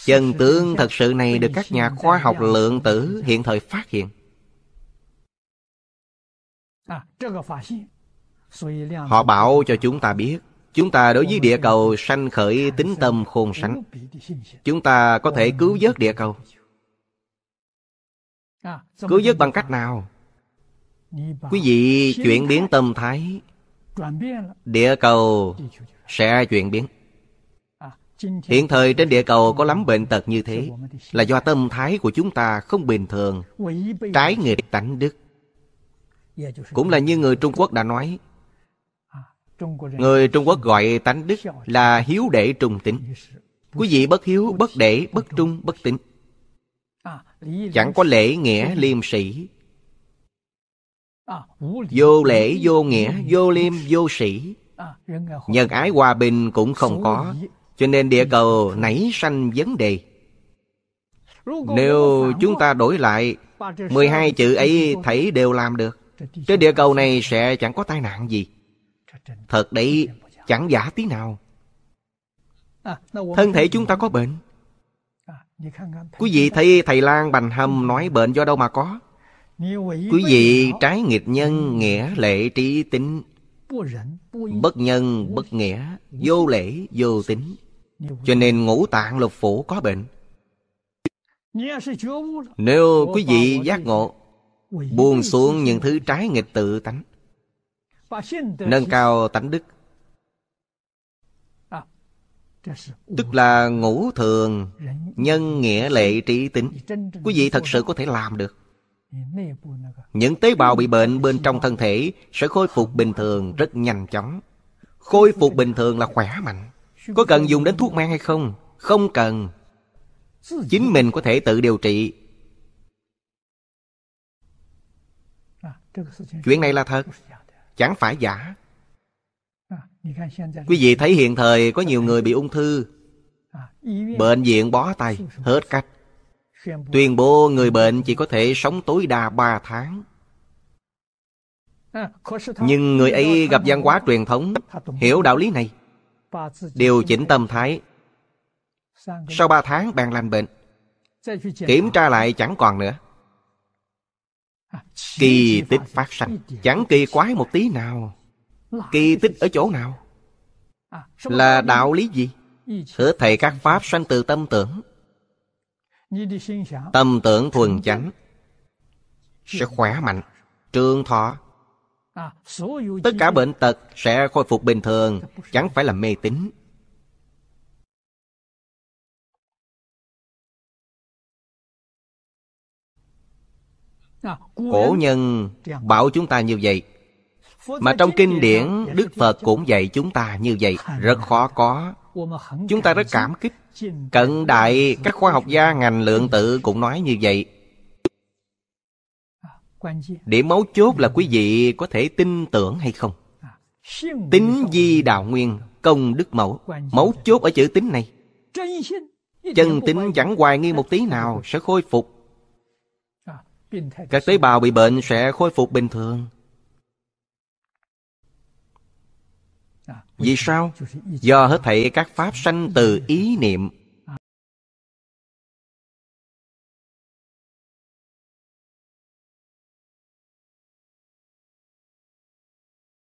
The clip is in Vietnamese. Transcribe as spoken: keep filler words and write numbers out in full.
Chân tướng thật sự này được các nhà khoa học lượng tử hiện thời phát hiện. Họ bảo cho chúng ta biết, chúng ta đối với địa cầu sanh khởi tín tâm khôn sánh. Chúng ta có thể cứu vớt địa cầu. Cứu vớt bằng cách nào? Quý vị chuyển biến tâm thái, địa cầu sẽ chuyển biến. Hiện thời trên địa cầu có lắm bệnh tật như thế, là do tâm thái của chúng ta không bình thường, trái nghịch tánh đức. Cũng là như người Trung Quốc đã nói. Người Trung Quốc gọi tánh đức là hiếu đệ trung tín. Quý vị bất hiếu, bất đệ, bất trung, bất tín, chẳng có lễ nghĩa liêm sĩ. Vô lễ, vô nghĩa, vô liêm, vô sĩ. Nhân ái hòa bình cũng không có. Cho nên địa cầu nảy sanh vấn đề. Nếu chúng ta đổi lại mười hai chữ ấy thảy đều làm được, trên địa cầu này sẽ chẳng có tai nạn gì. Thật đấy, chẳng giả tí nào. Thân thể chúng ta có bệnh. Quý vị thấy thầy Lang Bành Hâm nói bệnh do đâu mà có? Quý vị trái nghịch nhân, nghĩa, lệ, trí, tín, bất nhân, bất nghĩa, vô lễ, vô tín. Cho nên ngũ tạng lục phủ có bệnh. Nếu quý vị giác ngộ, buông xuống những thứ trái nghịch tự tánh, nâng cao tánh đức, tức là ngũ thường, nhân, nghĩa, lệ, trí, tín, quý vị thật sự có thể làm được. Những tế bào bị bệnh bên trong thân thể sẽ khôi phục bình thường rất nhanh chóng. Khôi phục bình thường là khỏe mạnh. Có cần dùng đến thuốc men hay không? Không cần. Chính mình có thể tự điều trị. Chuyện này là thật, chẳng phải giả. Quý vị thấy hiện thời có nhiều người bị ung thư, bệnh viện bó tay, hết cách, tuyên bố người bệnh chỉ có thể sống tối đa ba tháng. Nhưng người ấy gặp văn hóa truyền thống, hiểu đạo lý này, điều chỉnh tâm thái, sau ba tháng bèn lành bệnh. Kiểm tra lại chẳng còn nữa. Kỳ tích phát sanh, chẳng kỳ quái một tí nào. Kỳ tích ở chỗ nào? Là đạo lý gì? Hết thảy các pháp sanh từ tâm tưởng. Tâm tưởng thuần chánh sẽ khỏe mạnh, trường thọ. Tất cả bệnh tật sẽ khôi phục bình thường, chẳng phải là mê tín. Cổ nhân bảo chúng ta như vậy, mà trong kinh điển Đức Phật cũng dạy chúng ta như vậy. Rất khó có. Chúng ta rất cảm kích. Cận đại các khoa học gia ngành lượng tử cũng nói như vậy. Điểm mấu chốt là quý vị có thể tin tưởng hay không. Tín di đạo nguyên, công đức mẫu. Mấu chốt ở chữ tín này. Chân tín chẳng hoài nghi một tí nào sẽ khôi phục. Các tế bào bị bệnh sẽ khôi phục bình thường. Vì sao? Do hết thảy các pháp sanh từ ý niệm.